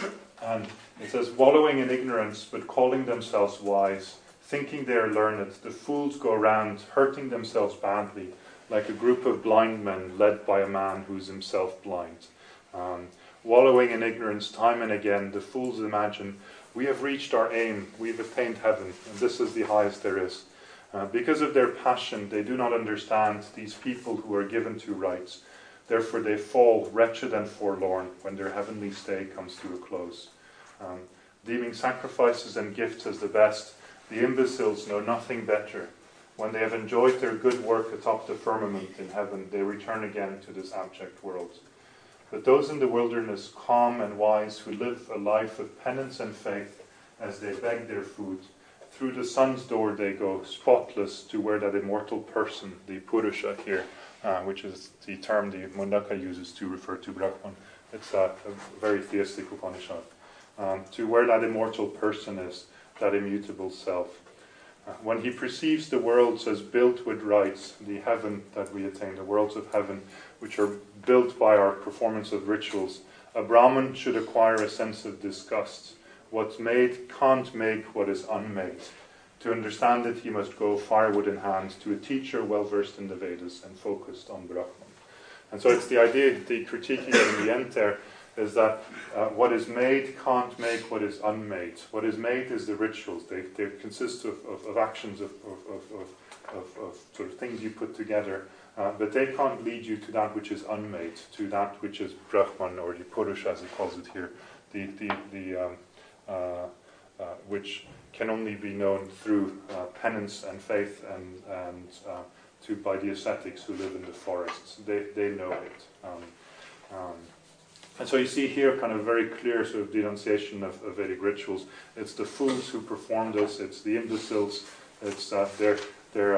and it says, wallowing in ignorance but calling themselves wise, thinking they are learned, the fools go around hurting themselves badly, like a group of blind men led by a man who is himself blind. Um, wallowing in ignorance time and again, the fools imagine, we have reached our aim, we've attained heaven, and this is the highest there is. Uh, because of their passion, they do not understand these people who are given to rights. Therefore they fall wretched and forlorn when their heavenly stay comes to a close. Um, deeming sacrifices and gifts as the best, the imbeciles know nothing better. When they have enjoyed their good work atop the firmament in heaven, they return again to this abject world. But those in the wilderness, calm and wise, who live a life of penance and faith as they beg their food, through the sun's door they go, spotless, to where that immortal person, the Purusha here, uh, which is the term the Mundaka uses to refer to Brahman. It's a, a very theistic Upanishad. Um, to where that immortal person is, that immutable self. Uh, when he perceives the worlds as built with rites, the heaven that we attain, the worlds of heaven, which are built by our performance of rituals, a Brahmin should acquire a sense of disgust. What's made can't make what is unmade. To understand it, he must go firewood in hand to a teacher well versed in the Vedas and focused on Brahman. And so it's the idea, the critique you get in the end there, is that uh, what is made can't make what is unmade. What is made is the rituals. They, they consist of, of, of actions, of, of, of, of, of sort of things you put together, uh, but they can't lead you to that which is unmade, to that which is Brahman, or the Purusha as it calls it here, the, the, the, um, uh, uh, which can only be known through uh, penance and faith and, and uh, to, by the ascetics who live in the forests. They, they know it. Um, um, And so you see here kind of a very clear sort of denunciation of, of Vedic rituals. It's the fools who perform this, it's the imbeciles, it's uh, they're, they're um,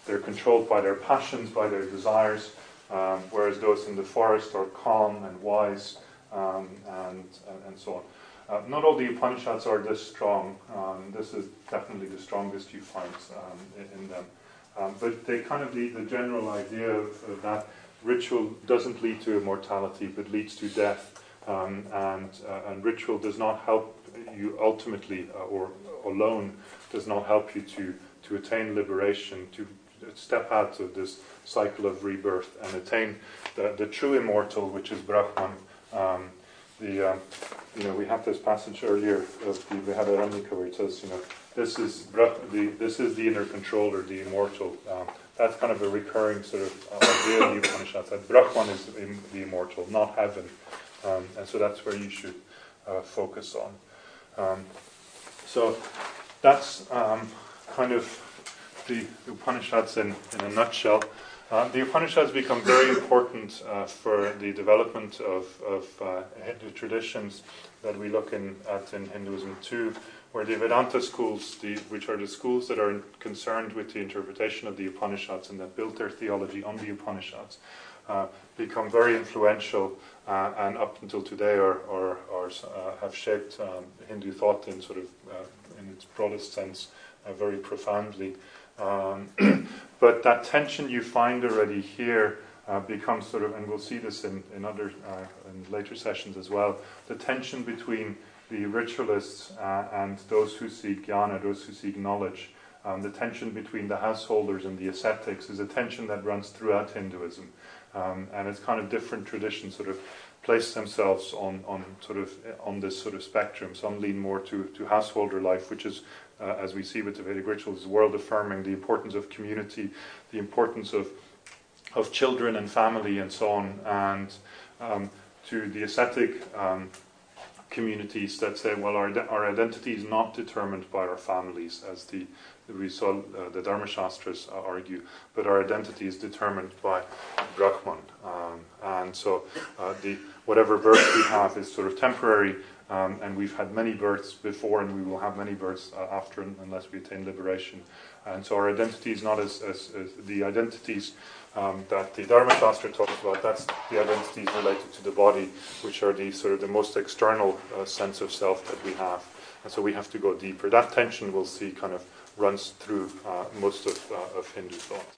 they're controlled by their passions, by their desires, um, whereas those in the forest are calm and wise, um, and, and, and so on. Uh, not all the Upanishads are this strong. Um, this is definitely the strongest you find um, in, in them. Um, but they kind of lead the general idea of, of that ritual doesn't lead to immortality, but leads to death. Um, and, uh, and ritual does not help you ultimately, uh, or alone, does not help you to, to attain liberation, to step out of this cycle of rebirth and attain the, the true immortal, which is Brahman. Um, the, um, you know, we have this passage earlier of the Vrihadaranyaka where it says, you know, this is the this is the inner controller, the immortal. Um, that's kind of a recurring sort of uh, idea in the Upanishads, that Brahman is the, the immortal, not heaven. Um, and so that's where you should uh, focus on. Um, so that's um, kind of the Upanishads in, in a nutshell. Uh, the Upanishads become very important uh, for the development of, of uh, Hindu traditions that we look in, at in Hinduism too, where the Vedanta schools, the, which are the schools that are concerned with the interpretation of the Upanishads and that built their theology on the Upanishads, uh, become very influential uh, and up until today are, are, are uh, have shaped um, Hindu thought in sort of uh, in its broadest sense uh, very profoundly. Um, but that tension you find already here uh, becomes sort of, and we'll see this in, in other uh, in later sessions as well, the tension between the ritualists uh, and those who seek jnana, those who seek knowledge. Um, the tension between the householders and the ascetics is a tension that runs throughout Hinduism. Um, and it's kind of different traditions sort of place themselves on, on sort of on this sort of spectrum. Some lean more to, to householder life, which is, uh, as we see with the Vedic rituals, world affirming, the importance of community, the importance of of children and family and so on, and um, to the ascetic um, communities that say, well, our our identity is not determined by our families, as the we saw uh, the Dharmashastras uh, argue, but our identity is determined by Brahman, um, and so uh, the whatever birth we have is sort of temporary, um, and we've had many births before, and we will have many births uh, after, unless we attain liberation. And so our identity is not as, as, as the identities um, that the Dharmashastra talks about. That's the identities related to the body, which are the sort of the most external uh, sense of self that we have. And so we have to go deeper. That tension we'll see kind of runs through uh, most of, uh, of Hindu thought.